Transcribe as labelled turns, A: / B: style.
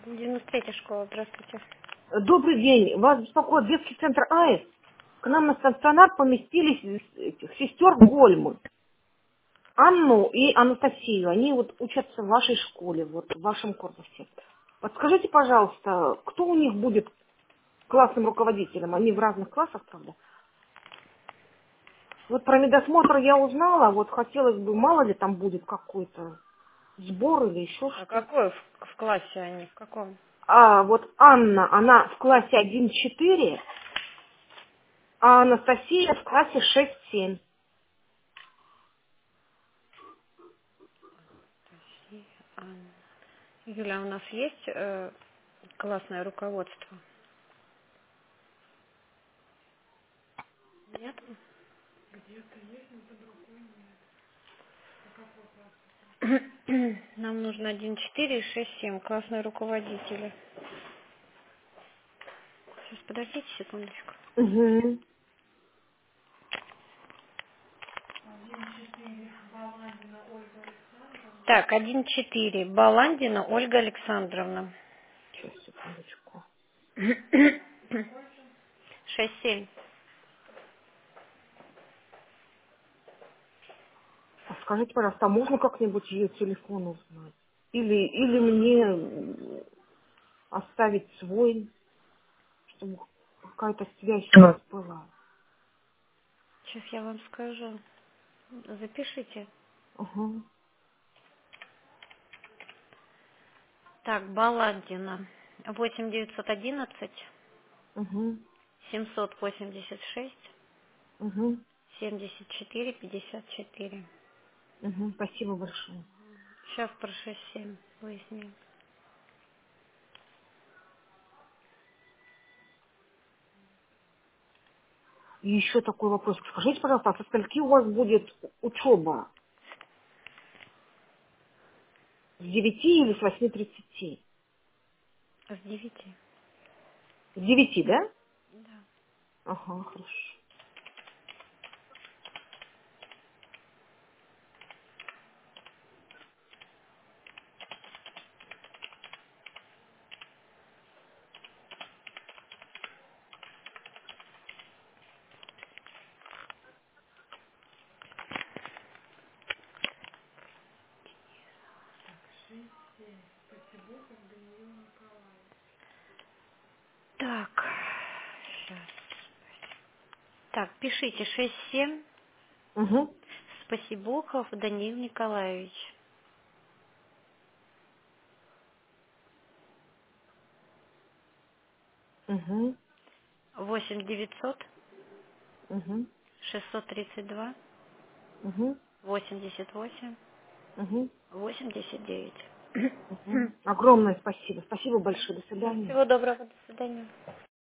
A: 93-я школа, здравствуйте.
B: Добрый день. Вас беспокоит детский центр АЭС. К нам на стационар поместились этих сестер Гольмы. Анну и Анастасию. Они вот учатся в вашей школе, вот в вашем корпусе. Подскажите, пожалуйста, кто у них будет классным руководителем? Они в разных классах, правда? Вот про медосмотр я узнала, вот хотелось бы, мало ли там будет какой-то сбор или еще
A: А
B: что.
A: какой в классе они? В каком?
B: А вот Анна, она в классе 1-4, а Анастасия в классе 6-7.
A: Анна. Юля, у нас есть классное руководство? Нет? Нам нужно 1,4 и 6,7 классные руководители. Сейчас, подождите секундочку.
B: Угу.
A: Так, 1,4 Баландина Ольга Александровна.
B: Сейчас, секундочку.
A: 6,7.
B: А скажите, пожалуйста, а можно как-нибудь ее телефон узнать? Или мне оставить свой, чтобы какая-то связь у нас была?
A: Сейчас я вам скажу. Запишите.
B: Угу.
A: Так, Баландина. 8 911
B: Угу.
A: 786
B: Угу.
A: 74 54.
B: Угу. Спасибо большое.
A: Сейчас про 6,7 выясним.
B: И еще такой вопрос. Скажите, пожалуйста, а со скольки у вас будет учеба? С 9 или с 8:30?
A: С 9.
B: С 9, да?
A: Да.
B: Ага, хорошо.
A: Так. Сейчас. Так, пишите 6,7
B: Угу.
A: Спасибухов Даниил Николаевич.
B: Угу.
A: 8 900
B: Угу.
A: 632
B: Угу.
A: 88
B: Угу.
A: 89.
B: Угу. Огромное спасибо. Спасибо большое. До
A: Да,
B: свидания.
A: всего доброго, до свидания.